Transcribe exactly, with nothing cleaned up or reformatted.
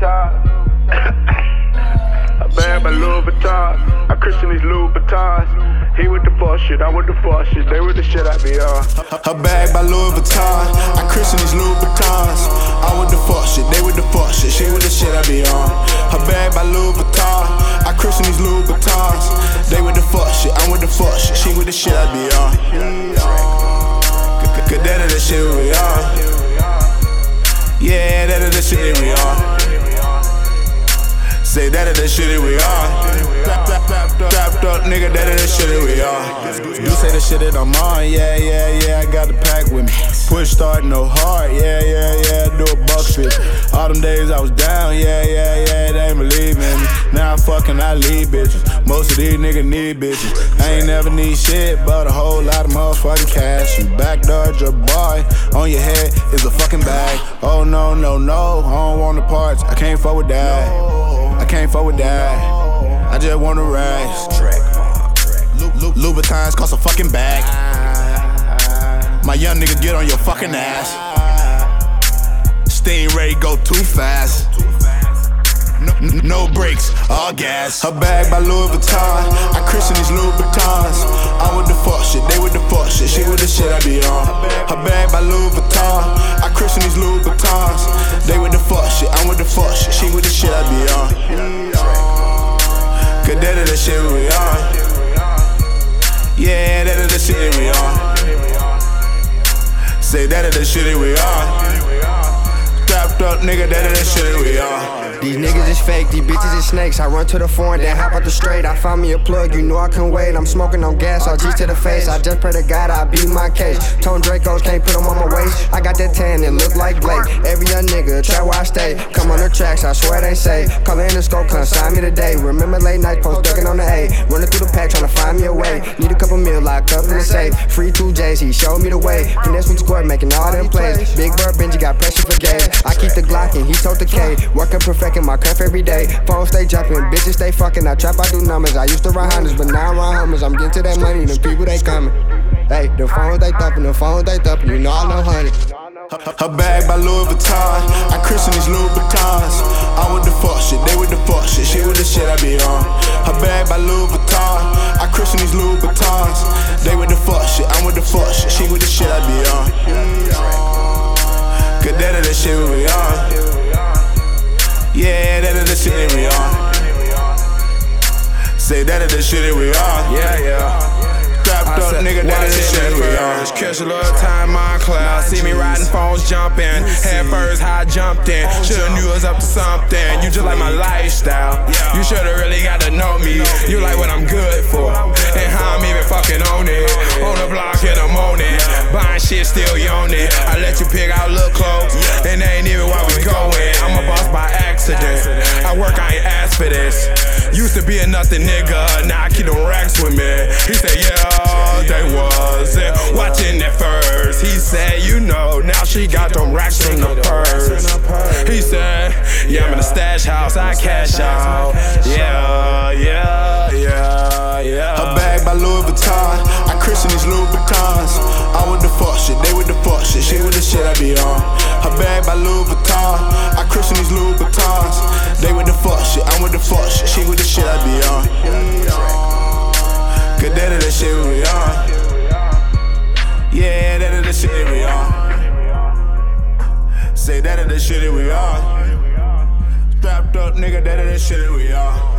I bag my Louis Vuitton. I christen these Louis Vuittons. He with the fuck shit, I with the fuck shit. They with the shit I be on. Her bag by Louis Vuitton. I christen these Louis Vuittons. I with the fuck shit, they with the fuck shit. She with the shit I be on. Her bag by Louis Vuitton. I christen these Louis Vuittons. They with the fuck shit, I'm with the fuck shit. She with the shit I be on. Cause that is the shit we on. Yeah, that is the shit we on. Say that is the shit we on. Trapped up, nigga, that is the shit we on. You say the shit that I'm on, yeah, yeah, yeah, I got the pack with me. Push start, no hard, yeah, yeah, yeah, do a buck fifty. All them days I was down, yeah, yeah, yeah, they ain't believe in me. Now I'm fucking, I lead bitches. Most of these niggas need bitches. I ain't never need shit, but a whole lot of motherfucking cash. You backdoored your boy, on your head is a fucking bag. Oh no, no, no, I don't want the parts, I can't fuck with that. I can't fuck with that. I just want to rise. Louboutins cost a fucking bag. My young niggas get on your fucking ass. Sting ready, go too fast. No, no brakes, all gas. Her bag by Louis Vuitton. I christen these Louis Vuittons. I'm with the fuck shit, they with the fuck shit. She with the shit I be on. Her bag by Louis Vuitton. I christen these Louis Vuittons. They with the fuck shit, I'm with the fuck shit. She with the shit I be on. Cause that is the shit we on. Yeah, that is the shit we on. Say that is the shit we on. Trapped up, nigga, that is the shit we on. These niggas is fake, these bitches is snakes. I run to the foreign, then hop out the straight. I found me a plug, you know I couldn't wait. I'm smoking on gas, all G to the face. I just pray to God I beat my case. Tone Dracos, can't put them on my waist. I got that tan, it look like Blake. Every young nigga, try where I stay. Come on the tracks, I swear they say. Call in the scope, come sign me today. Remember late night post, ducking on the A. Running through the pack, trying to find me a way. Need a couple mil, locked up in the safe. Free two J's, he showed me the way. Finesse with squad, making all them plays. Big Bird Benji got pressure for game. I keep the Glock and he told the K. Working perfecting my craft every day. Phone stay jumping, bitches stay fucking. I trap, I do numbers. I used to run hundreds, but now I run hummers. I'm getting to that money, the people they coming. Hey, the phones they thumping, the phones they thumping. You know I know honey. Her bag by Louis Vuitton. I christen these Louis Vuittons. I'm with the fuck shit, they with the fuck shit. She with the shit I be on. Her bag by Louis Vuitton. I christen these Louis Vuittons. They with the fuck shit, I'm with the fuck shit. She with the shit I be on. Cause that is the shit we on. Yeah, that is the shit we on. Say that is the shit we on. Yeah, yeah. Trapped up, nigga, that is the shit we on. Catch a little time on cloud. See me riding phones jumping. Head first, high jumped in. Shoulda knew I was up to something. You just like my lifestyle. You shoulda really got to know me. You like what I'm good for. And how I'm even fucking on it. On the block in the morning. Buying shit, still yawning. I let you pick out look clothes. And they ain't even why we going. I'm a boss by accident. I work, I ain't asked for this. Used to be a nothing nigga. Now I keep them racks with me. He said, yeah. They wasn't watching at first. He said, you know, now she got them racks in the purse. He said, yeah, I'm in the stash house, I cash out. Yeah, yeah, yeah, yeah. Her bag by Louis Vuitton. I christen these Louis Vuittons. I'm with the fuck shit, they with the fuck shit. She with the shit I be on. Her bag by Louis Vuitton. I christen these Louis Vuittons. They with the fuck shit, I'm with the fuck shit. She with the shit I be on. Cause that is the shit we on. Yeah, that is the shit we on. Say that is the shit we on. Strapped up, nigga, that is the shit we on.